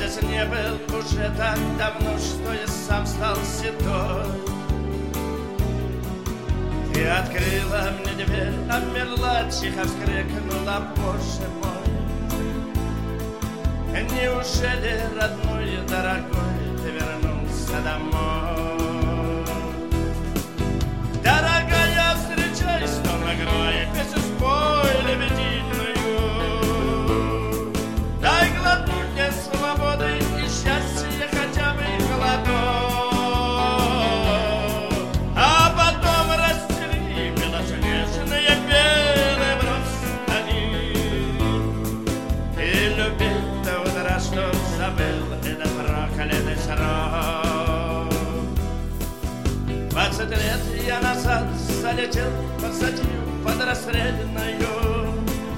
здесь не был уже так давно, что я сам стал седой. Ты открыла мне дверь, обмерла, тихо вскрикнула: Боже мой! Неужели, родной и дорогой, ты вернулся домой? Дорогая, встречай, что нагрой, песню спой лебединую. Дай глотнуть мне свободы и счастья хотя бы глоток, а потом расстели белоснежные белые простыни. И любить до утра, что забыл этот проклятый срок. 20 лет я назад залетел под статью под расстрельную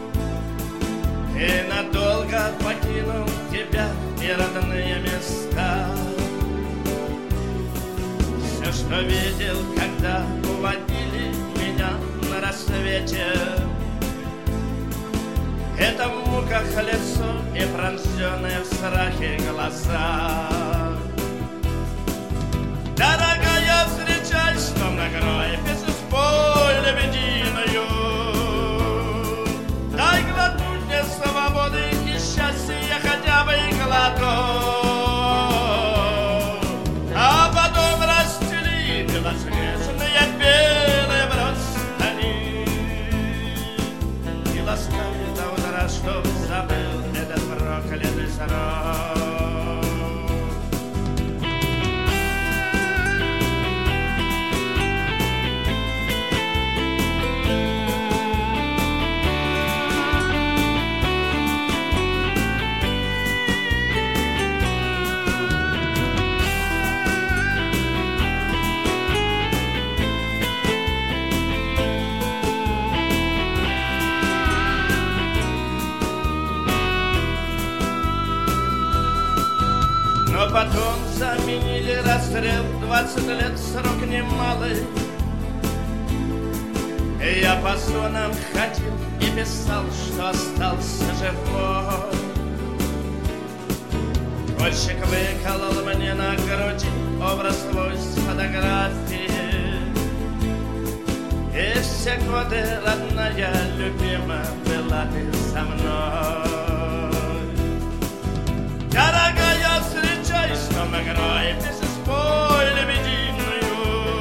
и надолго покинул тебя и родные места. Все, что видел, когда уводили меня на рассвете, это в муках лицо и пронзенные в страхе глаза. Дорогая, встречай, что накрой, песню спой лебединую. Дай глотнуть мне свободы и счастья хотя бы глоток, а потом расстели белоснежные белые простыни. И ласкай до утра, чтоб забыл этот проклятый срок. Но потом заменили расстрел, 20 лет срок немалый. И я по зонам ходил и писал, что остался живой. Кольщик выколол мне на груди образ твой с фотографии. И все годы, родная, любимая, была ты со мной. Дорогая, встречай, что нагрой, песню спой лебединую.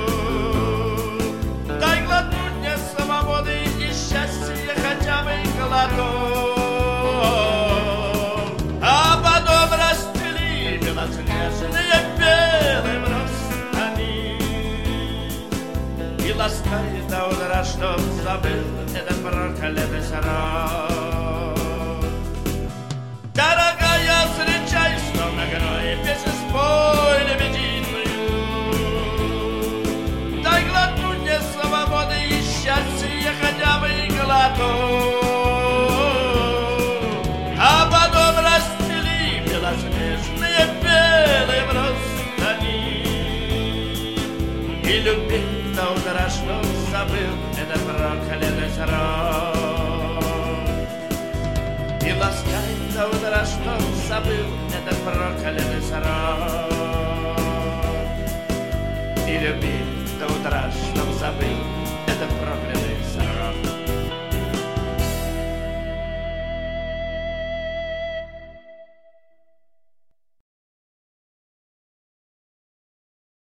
Дай глотнуть мне свободы и счастья хотя бы глоток, а потом расстели белоснежные белые простыни. И ласкай до утра, чтоб забыл этот проклятый срок. Дорогая, встречай, что нагрой, песню спой лебединую. Дай глотнуть мне свободы и счастья хотя бы глоток, а потом расстели белоснежные белые простыни. И любить до утра, чтоб забыл этот проклятый срок. И ласкай до утра, чтоб забыл этот проклятый срок. И любить до утра,